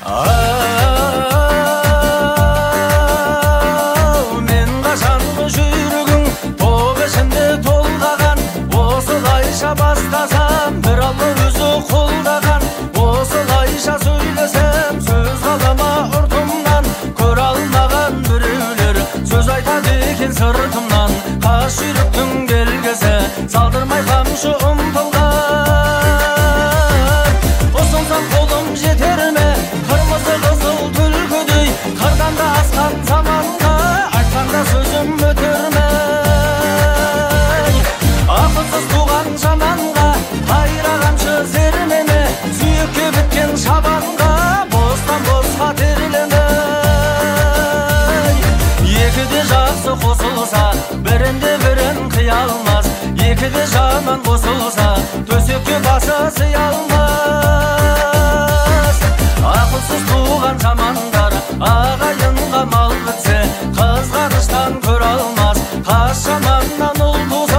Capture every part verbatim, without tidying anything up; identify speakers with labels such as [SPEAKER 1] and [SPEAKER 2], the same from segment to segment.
[SPEAKER 1] Ау, мен қашанғы жүрегің топ ішінде толғаған, осылайша бастасам бір алла өзі қолдаған, осылайша сөйлесем сөз қалама ұртымнан, көре алмаған біреулер сөз айтады екен сыртымнан. Қас жүйріктің келгесі салдырмай қамшы ұмтылған, ұсынсам қолым жетер ме қырмызы қызыл түлкідей, қырдан да асқан заманға айтқанда сөзім өтермей. Ақылсыз туған жаманға қайрағаншы зермене, сүйекке біткен шабанға бостан босқа терлемей. Екі де жақсы қосылса бірінде бірін қия алмас, екі де жаман қосылса төсекке басы сыя алмас. Ақылсыз туған жамандар ағайынға мал бітсе қызғаныштан көре алмас, қас жаманнан ұл туса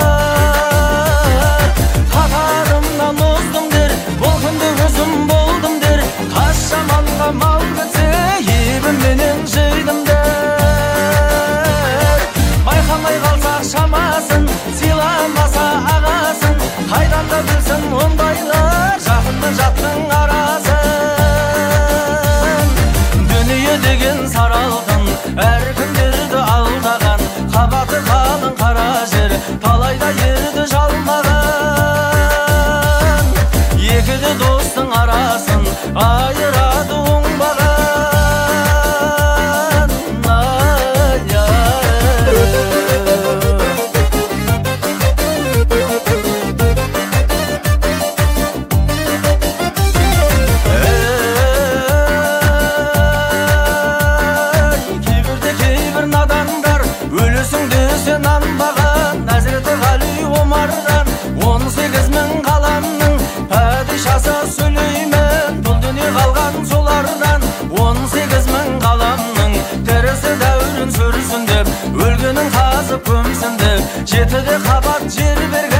[SPEAKER 1] қатарымнан оздым дер, бұл күнде өзім болдым дер. Қас жаманға мал бітсе ебімменен жейдім дер. Байқамай қалса шамасын, сыйламаса ағасын, қайдан да білсін ондайлар жақынды жаттың арасын. Дүние деген сары алтын әркімдерді алдаған, қабаты қалың қара жер талайда ерді жалмаған. Екі де достың арасын айырады оңбаған. Кейбірде кейбір надандар өлесіңді сен анбаған, Әзіреті Ғали Омардан он сегіз мың қаламның падишасы Сүлеймен. Бұл дүние қалған солардан он сегіз мың қаламның терісі дәуірін сүрсін деп, өлгенін қазып көмсін деп, жетіде қабат жер берген.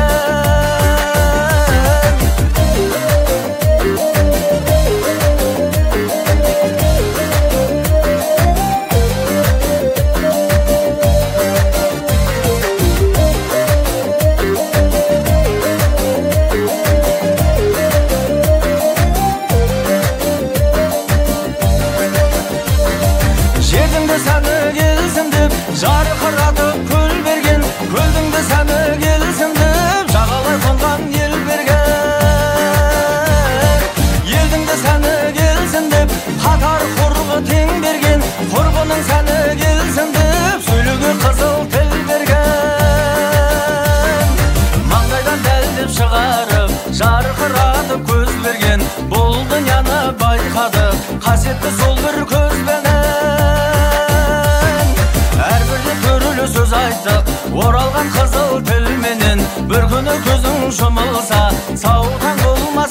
[SPEAKER 1] Жердің де сәні келсін деп жарқыратып көл берген, көлдің де сәні келсін деп жағалай қонған ел берген. Елдің де сәні келсін деп қатар құрбы тең берген, құрбының сәні келсін деп сөйлеуге қызыл тіл берген. Маңдайдан дәлдеп шығарып жарқыратып көз берген, бұл дүнияны байқады қасиетті сол бір көзбенен. Әрбірде төрілі сөз айттық оралған қызыл тілменен, бір күні көзің жұмылса сауытаң болмас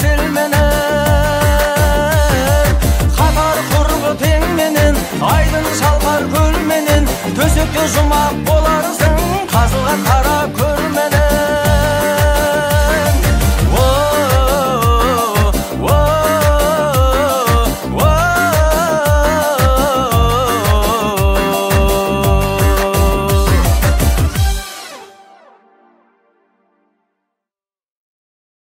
[SPEAKER 1] елменен. Қатар құрбы теңменен, айдын шалқар көлменен, төсекте жұмақ боларсың қазылған